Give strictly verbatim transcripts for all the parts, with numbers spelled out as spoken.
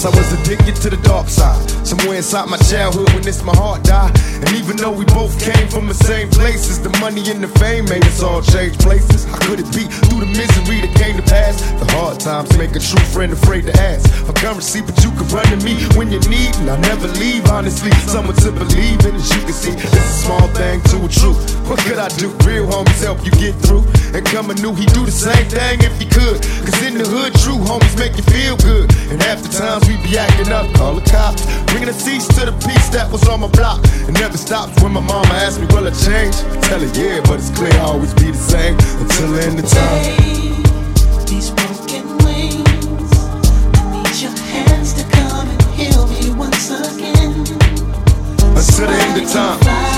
I was addicted to the dark side. Somewhere inside my childhood when this my heart died. And even though we both came from the same places, the money and the fame made us all change places. How could it be? Through the misery that came to pass, the hard times make a true friend afraid to ask for currency, but you can run to me when you need, and I'll never leave. Honestly, someone to believe in. As you can see, it's a small thing to a truth. What could I do? Real homies help you get through. And coming new, he do the same thing if he could. Cause in the hood, true homies make you feel good. And half the times we be acting up, call the cops, bringing a cease to the peace that was on my block. It never stops when my mama asks me, will I change? I tell her yeah, but it's clear I'll always be the same until the end of time. These broken wings, I need your hands to come and heal me once again. Until the end of time.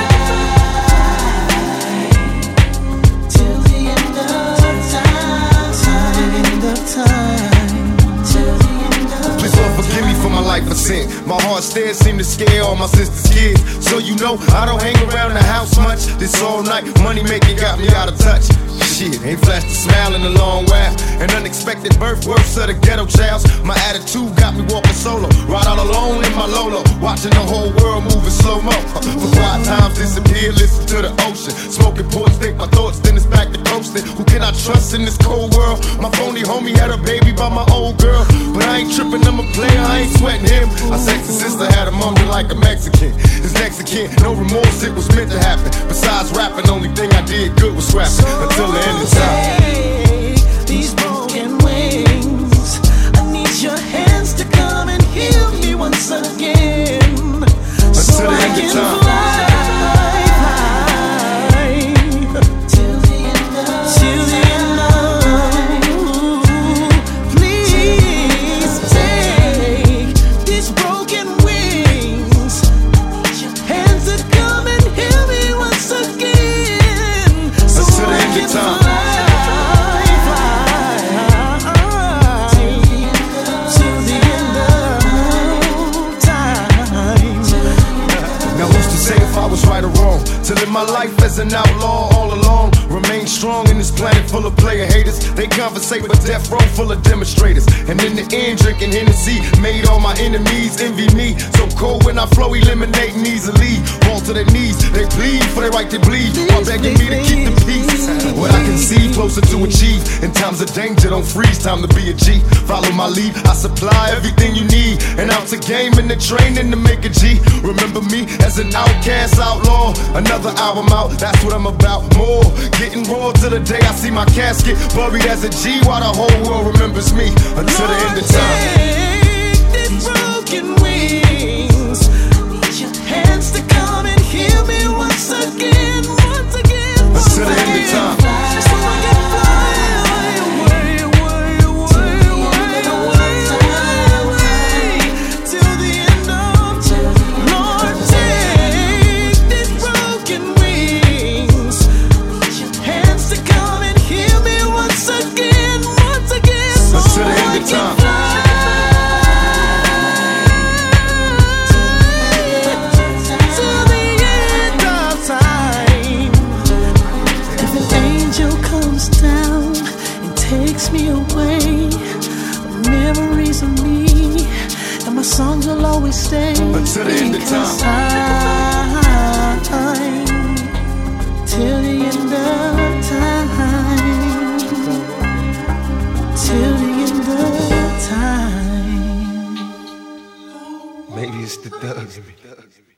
Till the end of time. Till the end of time. Till the end of Please Lord forgive me for my life of sin. My heart stares seem to scare all my sister's kids. So you know I don't hang around the house much. This all night money making got me out of touch. Shit, ain't flashed a smile in a long while. An unexpected birth, worse of the ghetto childs. My attitude got me walking solo, ride all alone in my Lolo, watching the whole world moving slow-mo. For quiet times disappear, listen to the ocean. Smoking ports, think my thoughts, then it's back to coasting. Who can I trust in this cold world? My phony homie had a baby by my old girl, but I ain't tripping, I'm a player, I ain't sweating him. My sexy sister had a mummy like a Mexican. His Mexican, no remorse, it was meant to happen. Besides rapping, only thing I did good was rapping. Until the end of time. Take these broken wings, I need your hands to come and heal me once again. So Until the I end can of time. fly, fly till the end of till the end of. Please take these broken wings, hands to come and heal me once again. So Until the I end can of time. fly, fly till the end of time. Now who's to say if I was right or wrong? To live my life as an outlaw all along. Remain strong in this planet full of player haters. They conversate with death row full of demonstrators. And in the end drinking Hennessy made all my enemies envy me. So cold when I flow, eliminating easily. Fall to their knees, they plead for their right to bleed, while begging me to keep the peace. What I can see closer to achieve. In times of danger, don't freeze, time to be a G. Follow my lead, I supply everything you need. And out to game in the training to make a G. Remember me as an outcast outlaw. Another album out, that's what I'm about. More, getting raw to the day I see my casket buried as a G, while the whole world remembers me. Until the end of time. Take these broken wings, I need your hands to come and heal me once again, once again, once Until the end of time. so I can fly away, away, away, away, away, away, till the end of time. Lord, take these broken wings, hands to come and heal me once again, once again, so Until the I end of can time. fly. Till the end of time. If an angel comes down and takes me away, the memories of me and my songs will always stay. Until the end of Because time. I, till the end of time, till the end of time. Maybe it's the thugs in me.